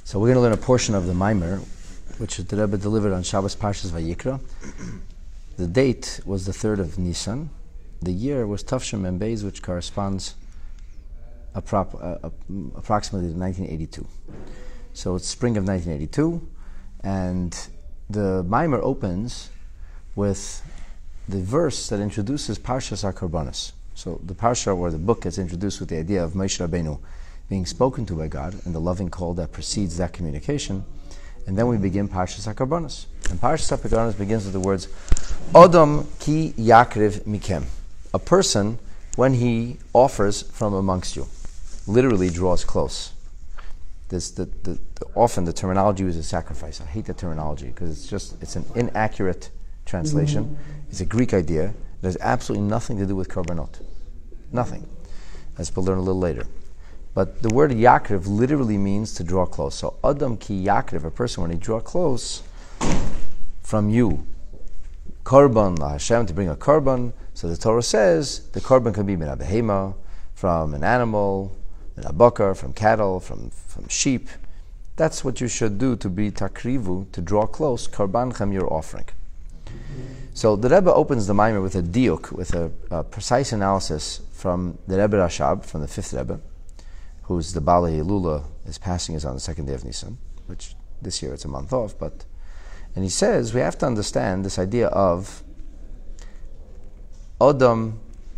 So we're going to learn a portion of the Maimer, which the Rebbe delivered on Shabbos Parshas Vayikra. The date was the 3rd of Nisan. The year was Tavshin Mem Beis, which corresponds approximately to 1982. So it's spring of 1982, and the Maimer opens with the verse that introduces Parshas HaKorbanos. So the Parsha, or the book, gets introduced with the idea of Moshe Rabbeinu being spoken to by God and the loving call that precedes that communication. And then we begin Parshas HaKorbanos. And Parshas HaKorbanos begins with the words, Odom ki yakriv mikem. A person, when he offers from amongst you, literally draws close. Often the terminology used is sacrifice. I hate the terminology because it's an inaccurate translation. It's a Greek idea. It has absolutely nothing to do with korbanot. Nothing. As we'll learn a little later. But the word yakriv literally means to draw close. So Adam ki yakriv, a person when he draws close from you, korban la Hashem, to bring a korban. So the Torah says the korban can be min behema, from an animal, min bakar, from cattle, from sheep. That's what you should do to be takrivu, to draw close, korbanchem, your offering. So the Rebbe opens the Maimer with a diuk, with a precise analysis from the Rebbe Rashab, from the 5th Rebbe, who's the Bala Hilula. His passing is on the 2nd day of Nisan, which this year it's a month off, and he says we have to understand this idea of Odom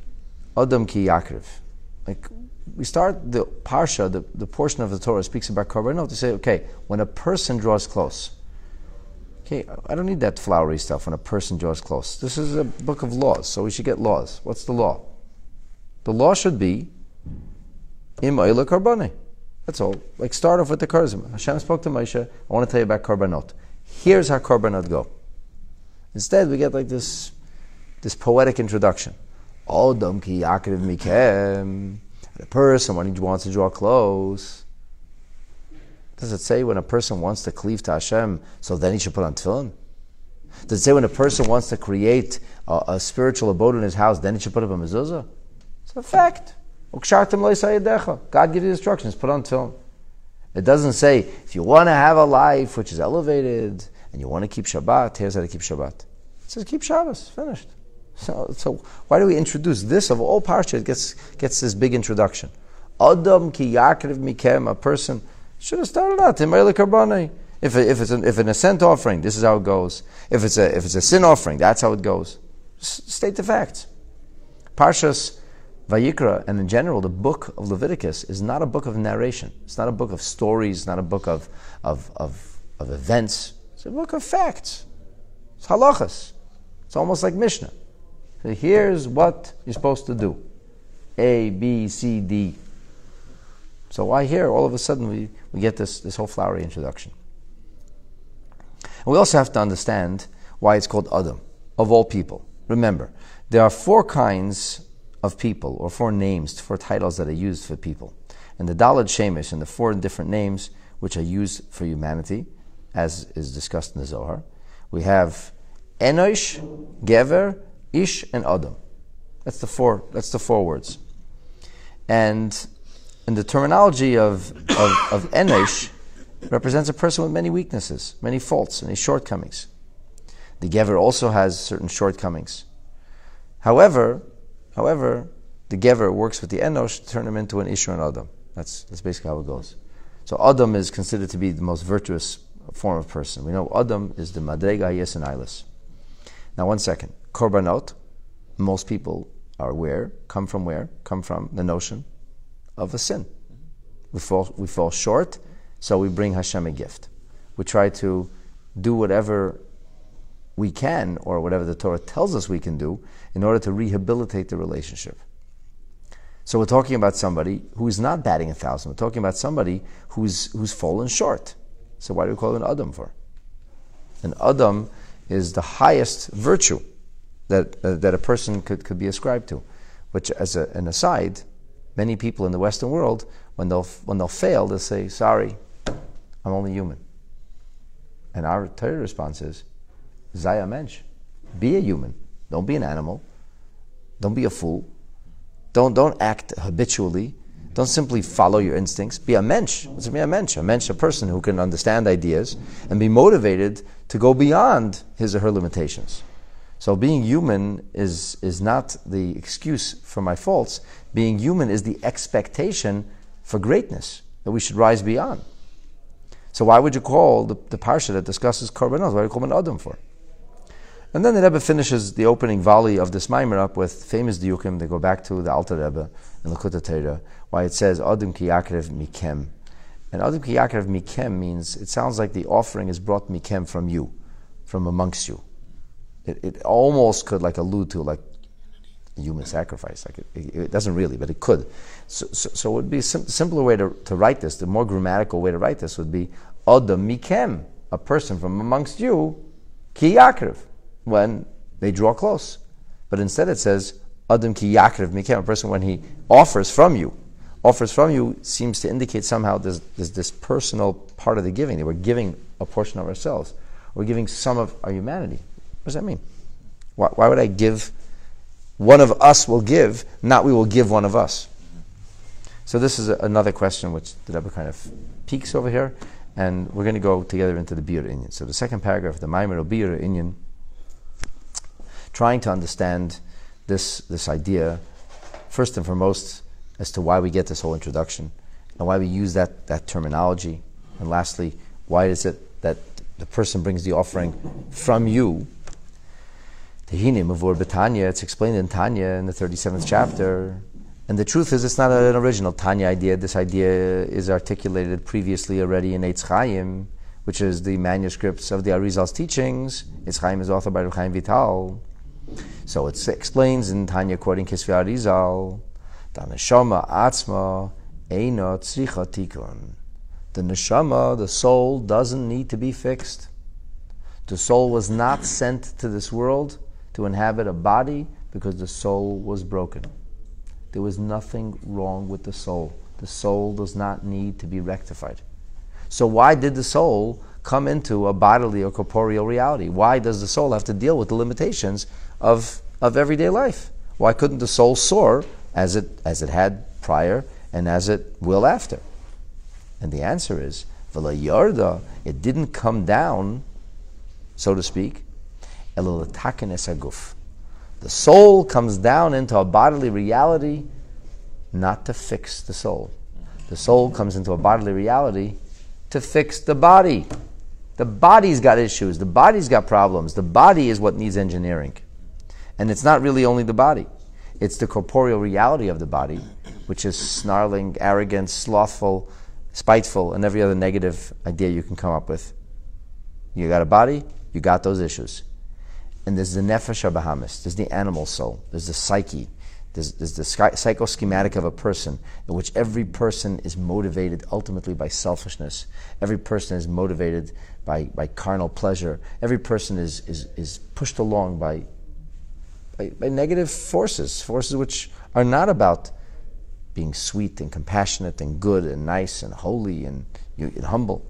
ki yakriv. Like, we start the Parsha, the portion of the Torah speaks about korbanot, to say, okay, when a person draws close, okay, I don't need that flowery stuff when a person draws close. This is a book of laws, so we should get laws. What's the law? The law should be Im Oila Karbane. That's all. Like, start off with the Karzim. Hashem spoke to Moshe, I want to tell you about Korbanot. Here's how Korbanot go. Instead, we get like this poetic introduction. Odom ki yakriv mikem. The person, when he wants to draw close. Does it say when a person wants to cleave to Hashem, so then he should put on tefillin? Does it say when a person wants to create a spiritual abode in his house, then he should put up a mezuzah? It's a fact. God gives you instructions, put on tefillin. It doesn't say, if you want to have a life which is elevated, and you want to keep Shabbat, here's how to keep Shabbat. It says, keep Shabbos, finished. So why do we introduce this? Of all parshas, it gets this big introduction. Adam ki yakriv mikem, a person should have started out, if it's an ascent offering, this is how it goes. If it's a sin offering, that's how it goes. State the facts. Parshas Vayikra, and in general, the book of Leviticus, is not a book of narration. It's not a book of stories. It's not a book of events. It's a book of facts. It's halachas. It's almost like Mishnah. So here's what you're supposed to do. A, B, C, D. So why here, all of a sudden, we get this whole flowery introduction. And we also have to understand why it's called Adam, of all people. Remember, there are 4 kinds of people, or 4 names, 4 titles that are used for people. And the Daled Shemesh, and the 4 different names which are used for humanity, as is discussed in the Zohar, we have Enosh, Gever, Ish, and Adam. That's the 4 words. And in the terminology of Enosh, represents a person with many weaknesses, many faults, many shortcomings. The Gever also has certain shortcomings. However, the Gever works with the Enosh to turn him into an Ish or an Adam. That's basically how it goes. So Adam is considered to be the most virtuous form of person. We know Adam is the Madrega Yes and Eilis. Now, one second. Korbanot, most people are aware, come from where? Come from the notion of a sin. We fall short, so we bring Hashem a gift. We try to do whatever we can, or whatever the Torah tells us we can do, in order to rehabilitate the relationship. So we're talking about somebody who's not batting 1,000. We're talking about somebody who's fallen short. So why do we call it an Adam for? An Adam is the highest virtue that a person could be ascribed to. Which, as an aside, many people in the Western world, when they'll fail, they'll say, sorry, I'm only human. And our Torah response is, Zaya mensch. Be a human. Don't be an animal. Don't be a fool. Don't act habitually Don't simply follow your instincts. Be a mensch. What's it mean, a mensch? A mensch, a person who can understand ideas and be motivated to go beyond his or her limitations. So being human is not the excuse for my faults. Being human is the expectation for greatness, that we should rise beyond. So why would you call the parsha that discusses korbanos? Why do you call it an Adam for? And then the Rebbe finishes the opening volley of this Maimer up with famous diukim. They go back to the Alter Rebbe in Likutei Torah, why it says Adam ki yakrev mikem. And Adam ki yakrev mikem means, it sounds like the offering is brought mikem from you, from amongst you. It almost could like allude to like a human sacrifice. Like it doesn't really, but it could. So it would be a simpler way to write this. The more grammatical way to write this would be Adam mikem, a person from amongst you, ki yakrev, when they draw close. But instead it says Adam ki yakrev mikem, a person when he offers from you. Offers from you seems to indicate somehow there's this personal part of the giving. That we're giving a portion of ourselves. We're giving some of our humanity. What does that mean? Why would I give? One of us will give, not we will give one of us. So this is another question which the Rebbe kind of peaks over here, and we're going to go together into the Biur Inyan. So the second paragraph, the Maimer of Biur Inyan, trying to understand this idea, first and foremost, as to why we get this whole introduction, and why we use that terminology, and lastly, why is it that the person brings the offering from you? Tehini Mavur B'Tanya, it's explained in Tanya in the 37th chapter. And the truth is, it's not an original Tanya idea. This idea is articulated previously already in Eitz Chaim, which is the manuscripts of the Arizal's teachings. Eitz Chaim is authored by Reb Chaim Vital. So it explains in Tanya, quoting Kisvei Arizal, the neshama atzma eino tzricha tikun. The neshama, the soul, doesn't need to be fixed. The soul was not sent to this world to inhabit a body because the soul was broken. There was nothing wrong with the soul. The soul does not need to be rectified. So why did the soul come into a bodily or corporeal reality? Why does the soul have to deal with the limitations of everyday life? Why couldn't the soul soar as it had prior and as it will after? And the answer is, V'la yarda, it didn't come down, so to speak, Elo l'taken es haguf. The soul comes down into a bodily reality not to fix the soul. The soul comes into a bodily reality to fix the body. The body's got issues. The body's got problems. The body is what needs engineering. And it's not really only the body. It's the corporeal reality of the body, which is snarling, arrogant, slothful, spiteful, and every other negative idea you can come up with. You got a body, you got those issues. And there's the nefesh habahamis, there's the animal soul, there's the psyche, there's the psychoschematic of a person, in which every person is motivated ultimately by selfishness. Every person is motivated by carnal pleasure. Every person is pushed along by negative forces which are not about being sweet and compassionate and good and nice and holy and humble.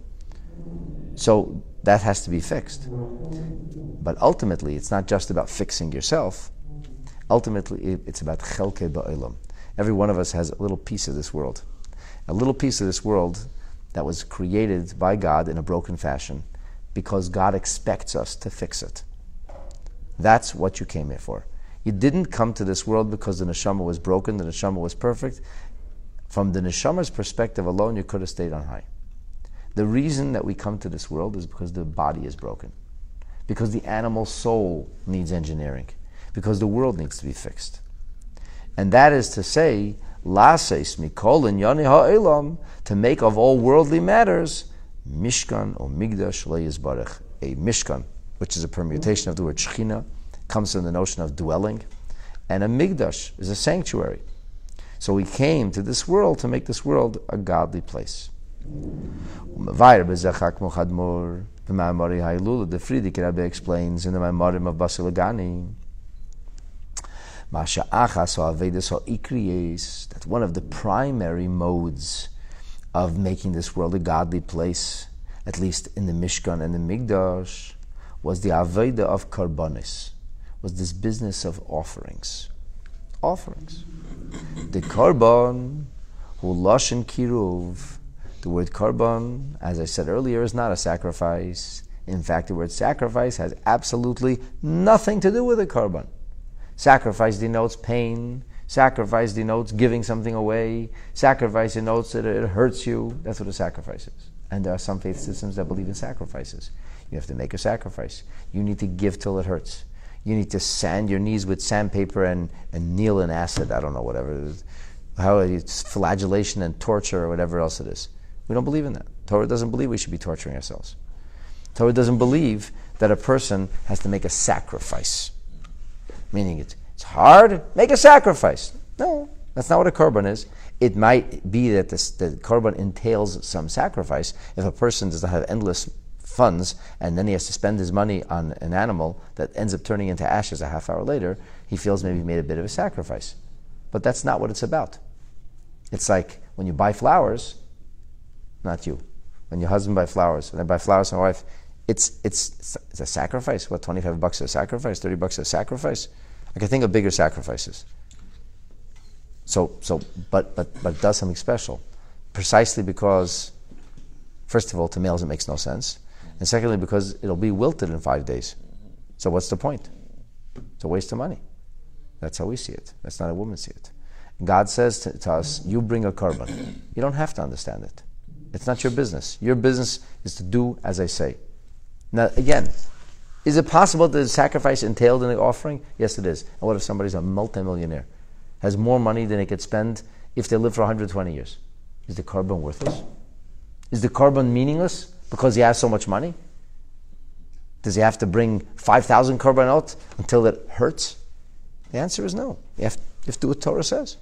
So that has to be fixed. But ultimately, it's not just about fixing yourself. Ultimately, it's about chelke ba'olam. Every one of us has a little piece of this world. A little piece of this world that was created by God in a broken fashion because God expects us to fix it. That's what you came here for. You didn't come to this world because the neshama was broken, the neshama was perfect. From the neshama's perspective alone, you could have stayed on high. The reason that we come to this world is because the body is broken. Because the animal soul needs engineering. Because the world needs to be fixed. And that is to say, laseis mikol inyani ha'elam, to make of all worldly matters, mishkan or migdash le'yizbarech, a mishkan, which is a permutation of the word shechina, comes from the notion of dwelling, and a migdash is a sanctuary. So we came to this world to make this world a godly place. The Frierdiker Rebbe explains in the Maimarim of Basil Lagani that one of the primary modes of making this world a godly place, at least in the Mishkan and the Migdash, was the Aveda of Karbonis, was this business of offerings. Offerings. The Karban Hu lashon kiruv. The word korban, as I said earlier, is not a sacrifice. In fact, the word sacrifice has absolutely nothing to do with a korban. Sacrifice denotes pain. Sacrifice denotes giving something away. Sacrifice denotes that it hurts you. That's what a sacrifice is. And there are some faith systems that believe in sacrifices. You have to make a sacrifice. You need to give till it hurts. You need to sand your knees with sandpaper and kneel in acid. I don't know, whatever it is. How it's flagellation and torture or whatever else it is. We don't believe in that. Torah doesn't believe we should be torturing ourselves. Torah doesn't believe that a person has to make a sacrifice. Meaning it's hard, make a sacrifice. No, that's not what a korban is. It might be that the korban entails some sacrifice. If a person does not have endless funds and then he has to spend his money on an animal that ends up turning into ashes a half hour later, he feels maybe he made a bit of a sacrifice. But that's not what it's about. It's like when you buy flowers, not you. When your husband buys flowers, when I buy flowers for my wife, it's a sacrifice. What, $25 is a sacrifice? $30 is a sacrifice? I can think of bigger sacrifices. But it does something special. Precisely because, first of all, to males it makes no sense. And secondly, because it'll be wilted in 5 days. So what's the point? It's a waste of money. That's how we see it. That's not how women see it. God says to us, you bring a korban. You don't have to understand it. It's not your business. Your business is to do as I say. Now, again, is it possible that the sacrifice entailed in the offering? Yes, it is. And what if somebody's a multimillionaire? Has more money than they could spend if they live for 120 years? Is the korban worthless? Is the korban meaningless because he has so much money? Does he have to bring 5,000 korbanot until it hurts? The answer is no. You have to do what Torah says.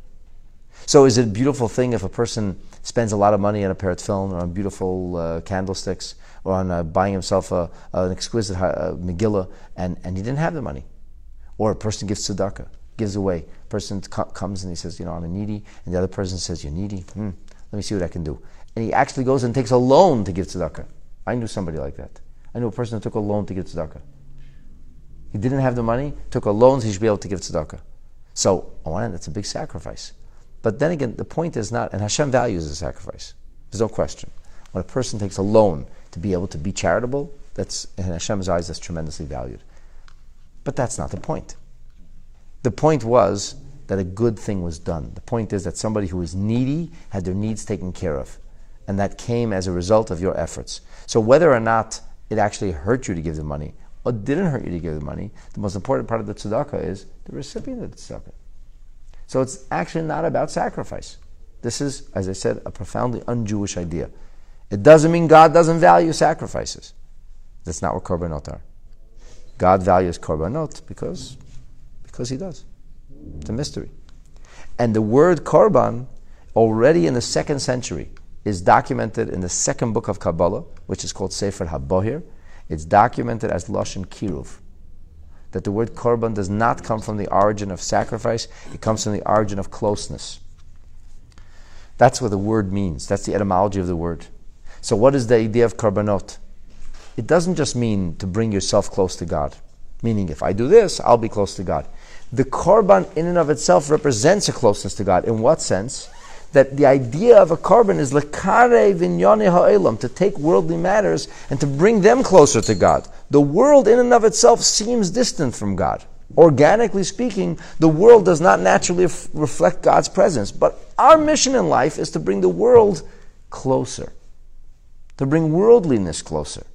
So is it a beautiful thing if a person spends a lot of money on a pair of tefillin or on beautiful candlesticks or on buying himself an exquisite Megillah and he didn't have the money? Or a person gives tzedakah, gives away. A person comes and he says, I'm a needy, and the other person says, you're needy? Let me see what I can do. And he actually goes and takes a loan to give tzedakah. I knew somebody like that. I knew a person who took a loan to give tzedakah. He didn't have the money, took a loan so he should be able to give tzedakah. So, on one hand, that's a big sacrifice. But then again, the point is not, and Hashem values the sacrifice. There's no question. When a person takes a loan to be able to be charitable, that's, in Hashem's eyes, that's tremendously valued. But that's not the point. The point was that a good thing was done. The point is that somebody who is needy had their needs taken care of. And that came as a result of your efforts. So whether or not it actually hurt you to give the money, or didn't hurt you to give the money, the most important part of the tzedakah is the recipient of the tzedakah. So it's actually not about sacrifice. This is, as I said, a profoundly un-Jewish idea. It doesn't mean God doesn't value sacrifices. That's not what korbanot are. God values korbanot because He does. It's a mystery. And the word korban, already in the 2nd century, is documented in the 2nd book of Kabbalah, which is called Sefer HaBohir. It's documented as Lashon Kiruv. That the word korban does not come from the origin of sacrifice, it comes from the origin of closeness. That's what the word means. That's the etymology of the word. So what is the idea of korbanot? It doesn't just mean to bring yourself close to God. Meaning, if I do this, I'll be close to God. The korban in and of itself represents a closeness to God. In what sense? That the idea of a korban is lekare vinyane ha'elam, to take worldly matters and to bring them closer to God. The world in and of itself seems distant from God. Organically speaking, the world does not naturally reflect God's presence. But our mission in life is to bring the world closer, to bring worldliness closer.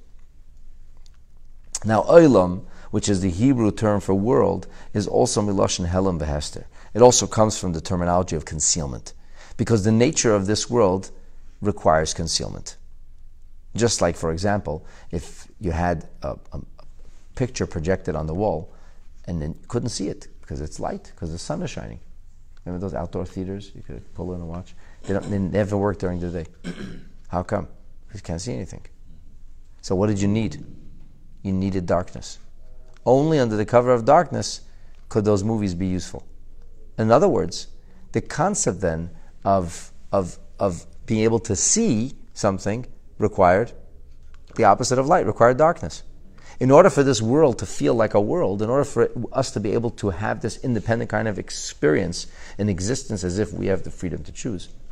Now, olam, which is the Hebrew term for world, is also miloshin helam v'hester. It also comes from the terminology of concealment. Because the nature of this world requires concealment. Just like, for example, if you had a picture projected on the wall and then you couldn't see it because it's light, because the sun is shining. Remember those outdoor theaters you could pull in and watch? They never work during the day. How come? Because you can't see anything. So what did you need? You needed darkness. Only under the cover of darkness could those movies be useful. In other words, the concept then of being able to see something required the opposite of light, required darkness. In order for this world to feel like a world, in order for us to be able to have this independent kind of experience in existence as if we have the freedom to choose,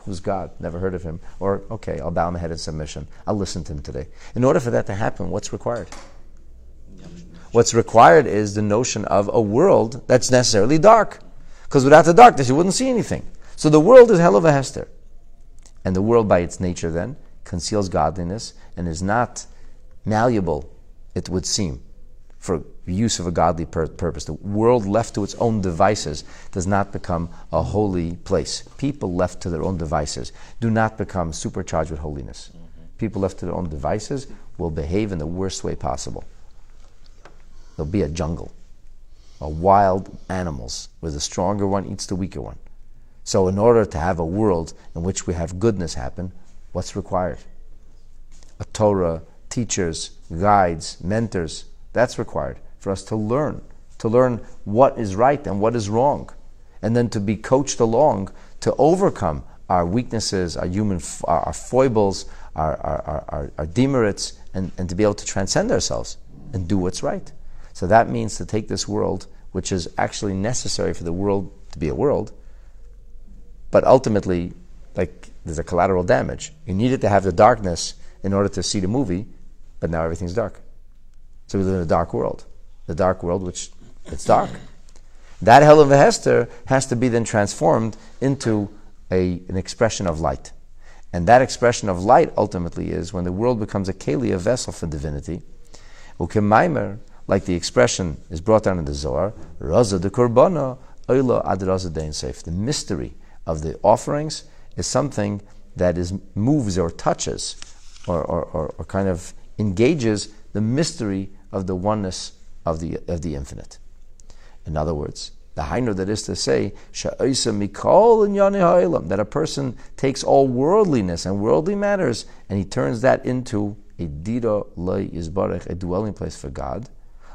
Who's God? Never heard of him. Or, okay, I'll bow my head in submission. I'll listen to him today. In order for that to happen, what's required? What's required is the notion of a world that's necessarily dark. Because without the darkness, you wouldn't see anything. So the world is Helav Hester. And the world, by its nature then, conceals godliness and is not malleable, it would seem, for use of a godly purpose. The world left to its own devices does not become a holy place. People left to their own devices do not become supercharged with holiness. People left to their own devices will behave in the worst way possible. There'll be a jungle, a wild animals, where the stronger one eats the weaker one. So in order to have a world in which we have goodness happen, what's required? A Torah, teachers, guides, mentors. That's required for us to learn what is right and what is wrong, and then to be coached along to overcome our weaknesses, our foibles, our demerits, and to be able to transcend ourselves and do what's right. So that means to take this world, which is actually necessary for the world to be a world, but ultimately, like, there's a collateral damage. You needed to have the darkness in order to see the movie, but now everything's dark. So we live in a dark world. The dark world, which it's dark. That Helav Hester has to be then transformed into an expression of light. And that expression of light ultimately is when the world becomes a keli, a vessel for divinity. Ukemaimer, like the expression is brought down in the Zohar, Raza de Korbana, Oila ad Raza Dein Seif. The mystery of the offerings is something that moves or touches or kind of engages the mystery of the oneness of the infinite. In other words, the Hainu, that is to say, that a person takes all worldliness and worldly matters and he turns that into a dira loy yizbarech, a dwelling place for God,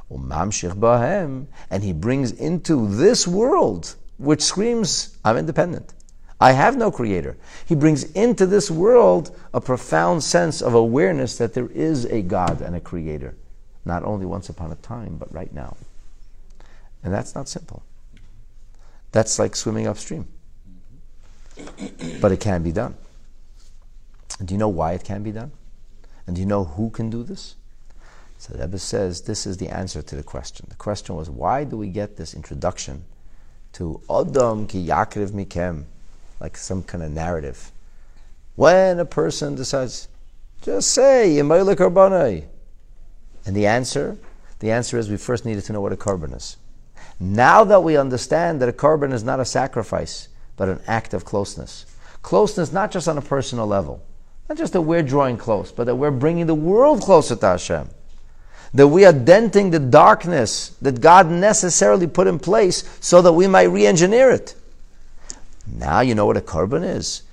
and he brings into this world, which screams, I'm independent, I have no creator. He brings into this world a profound sense of awareness that there is a God and a creator, not only once upon a time, but right now. And that's not simple. That's like swimming upstream. But it can be done. And do you know why it can be done? And do you know who can do this? So the Rebbe says this is the answer to the question. The question was, why do we get this introduction to Adam ki yakriv mikem, like some kind of narrative? When a person decides, just say, Yemayla Karbanai. And the answer is we first needed to know what a korban is. Now that we understand that a korban is not a sacrifice, but an act of closeness. Closeness not just on a personal level, not just that we're drawing close, but that we're bringing the world closer to Hashem. That we are denting the darkness that God necessarily put in place so that we might re-engineer it. Now you know what a korban is.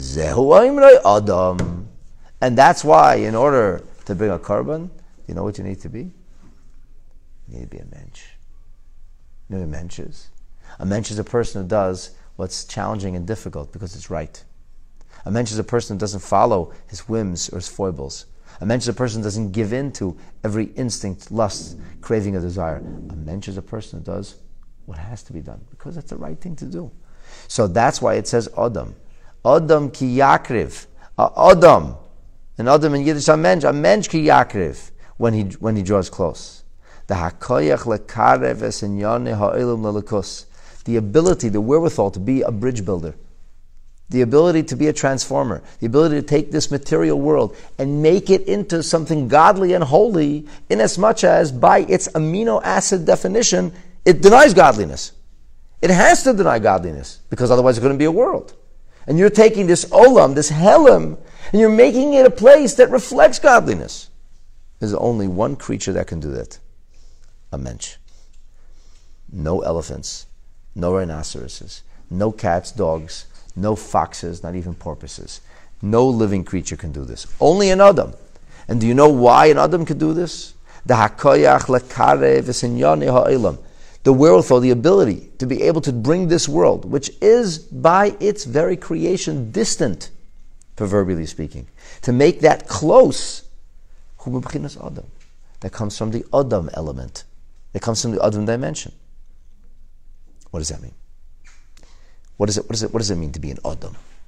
And that's why, in order to bring a korban, you know what you need to be? You need to be a mensch. You know what a mensch is? A mensch is a person who does what's challenging and difficult because it's right. A mensch is a person who doesn't follow his whims or his foibles. A mensch is a person who doesn't give in to every instinct, lust, craving, or desire. A mensch is a person who does what has to be done because it's the right thing to do. So that's why it says Adam. Adam ki yakriv. Adam. And Adam in Yiddish, a mensch ki yakriv, when he draws close. The hakoyach lekarev es inyane ha'ilum lelikus. The ability, the wherewithal to be a bridge builder. The ability to be a transformer. The ability to take this material world and make it into something godly and holy, in as much as by its amino acid definition, it denies godliness. It has to deny godliness, because otherwise it's going to be a world. And you're taking this olam, this helam, and you're making it a place that reflects godliness. There's only one creature that can do that. A mensch. No elephants, no rhinoceroses, no cats, dogs, no foxes, not even porpoises. No living creature can do this. Only an Adam. And do you know why an Adam can do this? The hakoyach lekarev v'sinyane ha'elam. The wherewithal, the ability to be able to bring this world, which is by its very creation distant, proverbially speaking, to make that close, Adam. That comes from the Adam element. That comes from the Adam dimension. What does that mean? What does it mean to be an Adam?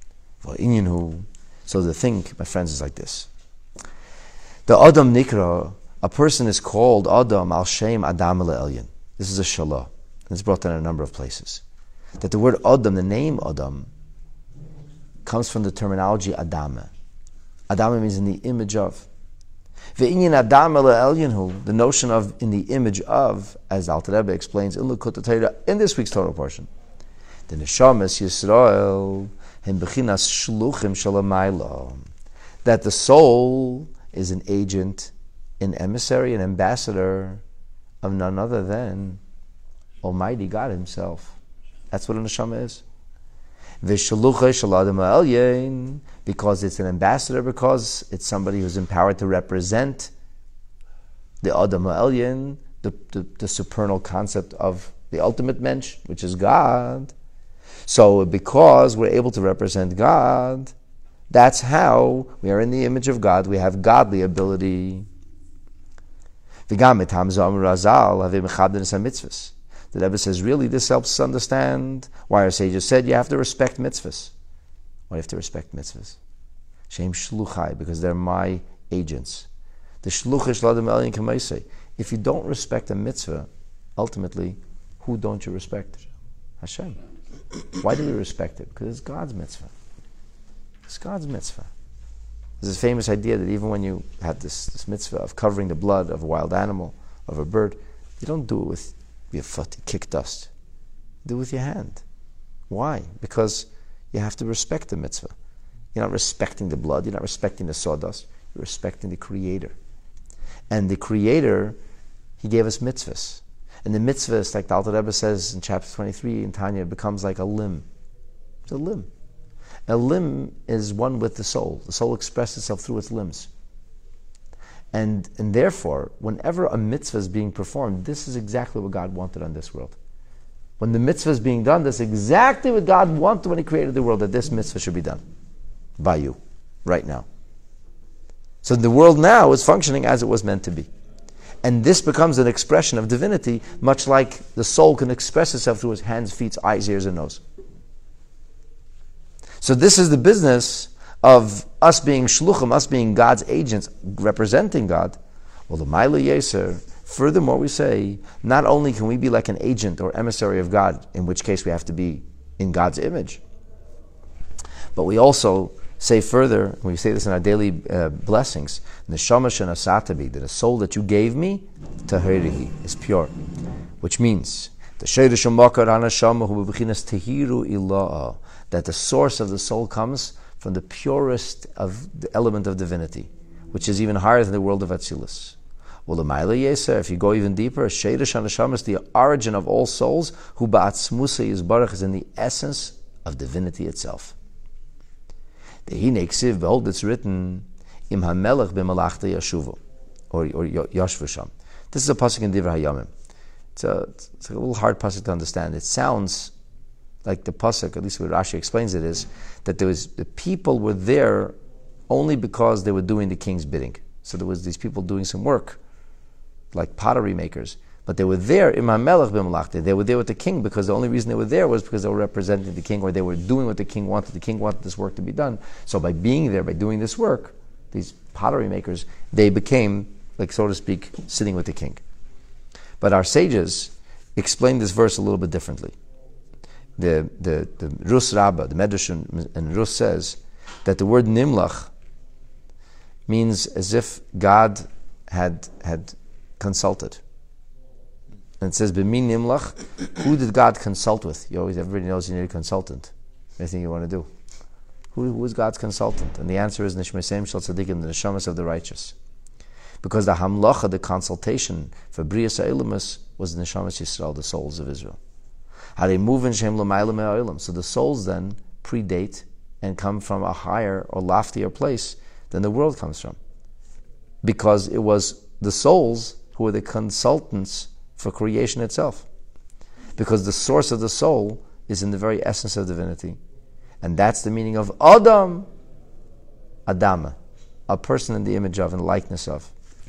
So the thing, my friends, is like this. The Adam Nikra, a person is called Adam al Shem Adam Elyon. This is a shalah. It's brought down in a number of places. That the word Adam, the name Adam, comes from the terminology Adama. Adama means in the image of. Ve'inyan Adam Elyon, the notion of in the image of, as Alter Rebbe explains in Likutei Torah in this week's Torah portion. The Neshamas Yisrael Hem Bechinas Shluchim Shalamayla, that the soul is an agent, an emissary, an ambassador of none other than Almighty God Himself. That's what a neshama is. Because it's an ambassador, because it's somebody who's empowered to represent the Adam Ha'elyon, the supernal concept of the ultimate mensch, which is God. So because we're able to represent God, that's how we are in the image of God. We have godly ability. The Rebbe says, really, this helps us understand why our sages said you have to respect mitzvahs. Why do you have to respect mitzvahs? Shem shluchai, because they're my agents. The shluchish l'adam elyon k'maisei. If you don't respect a mitzvah, ultimately, who don't you respect? Hashem. Why do we respect it? Because it's God's mitzvah. It's God's mitzvah. There's this famous idea that even when you have this mitzvah of covering the blood of a wild animal, of a bird, you don't do it with your foot, you kick dust. Do it with your hand. Why? Because you have to respect the mitzvah. You're not respecting the blood, you're not respecting the sawdust, you're respecting the Creator. And the Creator, He gave us mitzvahs. And the mitzvahs, like the Alter Rebbe says in chapter 23 in Tanya, it becomes like a limb. It's a limb. A limb is one with the soul. The soul expresses itself through its limbs. And therefore, whenever a mitzvah is being performed, this is exactly what God wanted on this world. When the mitzvah is being done, that's exactly what God wanted when He created the world, that this mitzvah should be done by you, right now. So the world now is functioning as it was meant to be. And this becomes an expression of divinity, much like the soul can express itself through its hands, feet, eyes, ears, and nose. So this is the business of us being shluchim, us being God's agents, representing God. Well, the Maila Yeser, furthermore we say, not only can we be like an agent or emissary of God, in which case we have to be in God's image, but we also say further, we say this in our daily blessings, Neshama shenasatabi, that a soul that you gave me, tahirihi, is pure. Which means, the Sheirush HaMakar HaNeshama hu b'bechinas tehiru ila'a, that the source of the soul comes from the purest of the element of divinity, which is even higher than the world of Atzilus. Well, the Maila Yeser, if you go even deeper, Sheirush HaNeshama is the origin of all souls, who ba'atzmusa yizbarach, is in the essence of divinity itself. The Hine Ksiv, behold, it's written, Im HaMelech b'malachta yashuvo, or yashvu sham. This is a pasuk in Divrei Hayamim. It's a little hard pasuk to understand. It sounds like the pasuk, at least what Rashi explains it, is that the people were there only because they were doing the king's bidding. So there was these people doing some work, like pottery makers, but they were there, Im HaMelech b'malachta. They were there with the king because the only reason they were there was because they were representing the king, or they were doing what the king wanted. The king wanted this work to be done. So by being there, by doing this work, these pottery makers, they became, like so to speak, sitting with the king. But our sages explain this verse a little bit differently. The Rus Rabbah, the Medrash and Rus says that the word Nimlach means as if God had consulted. And it says, B'mi Nimlach, who did God consult with? Everybody knows you need a consultant. Anything you want to do. Who is God's consultant? And the answer is Nishmeseim Shel Tzadikim, the Neshamas of the righteous. Because the Hamlacha, the consultation for Brias HaElamus, was the Neshamas Yisrael, the souls of Israel. So the souls then predate and come from a higher or loftier place than the world comes from. Because it was the souls who were the consultants for creation itself. Because the source of the soul is in the very essence of divinity. And that's the meaning of Adam, Adama, a person in the image of and likeness of.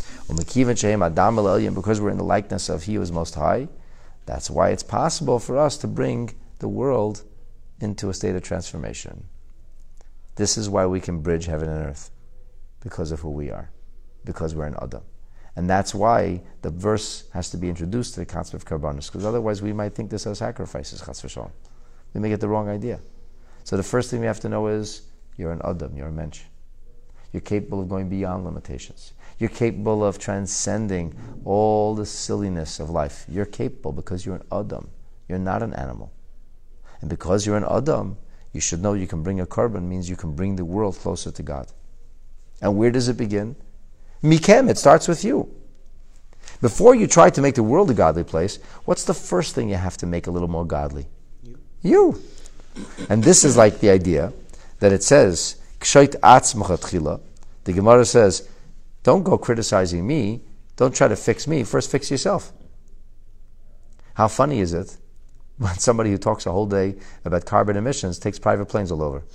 Because we're in the likeness of He who is Most High, that's why it's possible for us to bring the world into a state of transformation. This is why we can bridge heaven and earth, because of who we are, because we're an Adam. And that's why the verse has to be introduced to the concept of Karbanos, because otherwise we might think this as sacrifices, Chas v'Shalom. We may get the wrong idea. So the first thing we have to know is, you're an Adam, you're a mensch. You're capable of going beyond limitations. You're capable of transcending all the silliness of life. You're capable because you're an Adam. You're not an animal. And because you're an Adam, you should know you can bring a korban, means you can bring the world closer to God. And where does it begin? Mikem, it starts with you. Before you try to make the world a godly place, what's the first thing you have to make a little more godly? You. And this is like the idea that it says, Kshoit atzmacha tchila. The Gemara says, don't go criticizing me, don't try to fix me, first fix yourself. How funny is it when somebody who talks a whole day about carbon emissions takes private planes all over?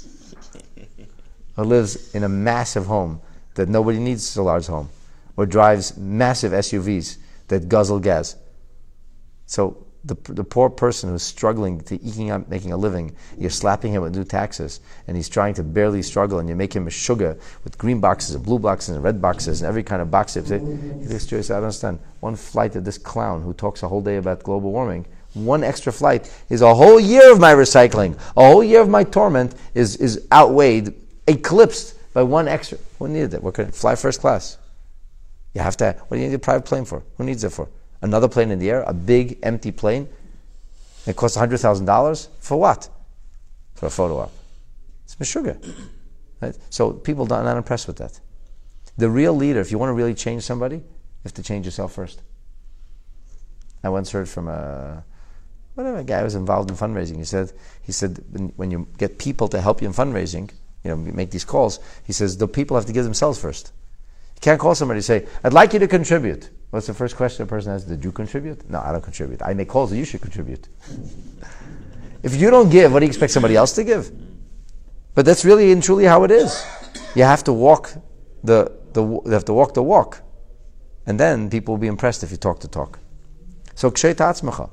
Or lives in a massive home that nobody needs a large home, or drives massive SUVs that guzzle gas. So the poor person who's struggling to eking out, making a living, you're slapping him with new taxes, and he's trying to barely struggle, and you make him a sugar with green boxes and blue boxes and red boxes and every kind of box. He says, I don't understand. One flight of this clown who talks a whole day about global warming, one extra flight is a whole year of my recycling. A whole year of my torment is outweighed, eclipsed by one extra. Who needed it? What could fly first class? You have to. What do you need a private plane for? Who needs it for? Another plane in the air, a big empty plane. It costs $100,000 for what? For a photo op. It's meshuggah. Right? So people are not impressed with that. The real leader, if you want to really change somebody, you have to change yourself first. I once heard from a guy who was involved in fundraising. He said when you get people to help you in fundraising, make these calls, he says the people have to give themselves first. You can't call somebody and say, I'd like you to contribute. What's the first question a person has? Did you contribute? No, I don't contribute. I make calls that you should contribute. If you don't give, what do you expect somebody else to give? But that's really and truly how it is. You have to walk the walk. And then people will be impressed if you talk the talk. So kshet atzmacha.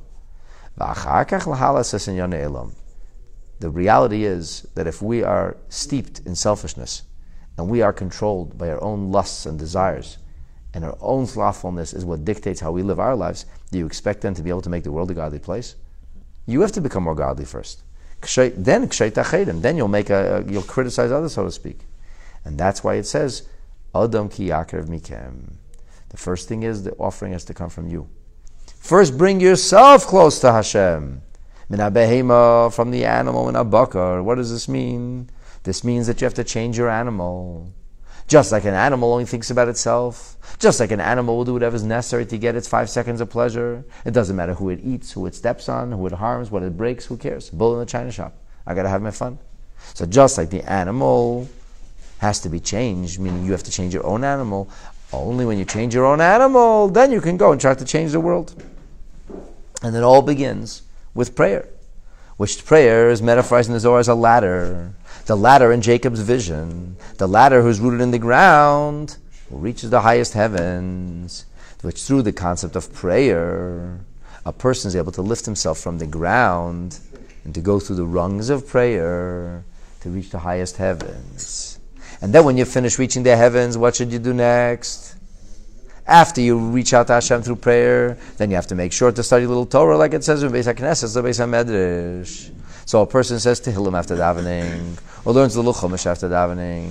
The reality is that if we are steeped in selfishness and we are controlled by our own lusts and desires, and our own slothfulness is what dictates how we live our lives, do you expect them to be able to make the world a godly place? You have to become more godly first. Then you'll criticize others, so to speak. And that's why it says, Adam ki yakrav mikem. The first thing is the offering has to come from you. First bring yourself close to Hashem. Min ha-behema, from the animal, min ha-bakar. What does this mean? This means that you have to change your animal. Just like an animal only thinks about itself. Just like an animal will do whatever is necessary to get its 5 seconds of pleasure. It doesn't matter who it eats, who it steps on, who it harms, what it breaks, who cares? Bull in the china shop. I got to have my fun. So just like the animal has to be changed, meaning you have to change your own animal, only when you change your own animal, then you can go and try to change the world. And it all begins with prayer, which prayer is metaphorized in the Zohar as a ladder. The ladder in Jacob's vision, the ladder who's rooted in the ground, who reaches the highest heavens, which through the concept of prayer, a person is able to lift himself from the ground and to go through the rungs of prayer to reach the highest heavens. And then when you finish reaching the heavens, what should you do next? After you reach out to Hashem through prayer, then you have to make sure to study a little Torah, like it says in Beis HaKnesses, the Beis HaMedrash. So a person says Tehillim after davening, or learns the Luch Chumash after davening.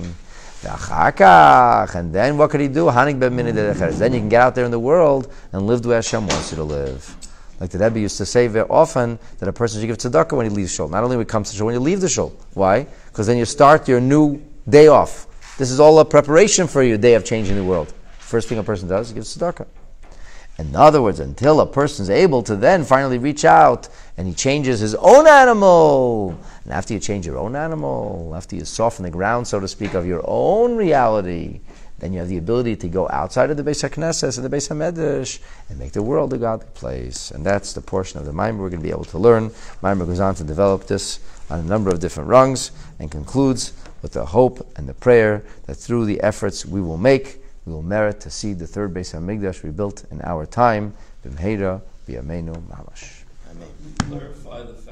And then what could he do? Then you can get out there in the world and live the way Hashem wants you to live. Like the Rebbe used to say very often that a person should give tzedakah when he leaves shul. Not only when he comes to shul, when you leave the shul. Why? Because then you start your new day off. This is all a preparation for your day of changing the world. First thing a person does is give tzedakah. In other words, until a person is able to then finally reach out and he changes his own animal. And after you change your own animal, after you soften the ground, so to speak, of your own reality, then you have the ability to go outside of the Beis HaKnesses and the Beis HaMedrash and make the world a godly place. And that's the portion of the Maimer we're going to be able to learn. Maimer goes on to develop this on a number of different rungs and concludes with the hope and the prayer that through the efforts we will make, we will merit to see the third Beis HaMikdash rebuilt in our time. B'mheira b'yameinu mamash. Amen. Clarify the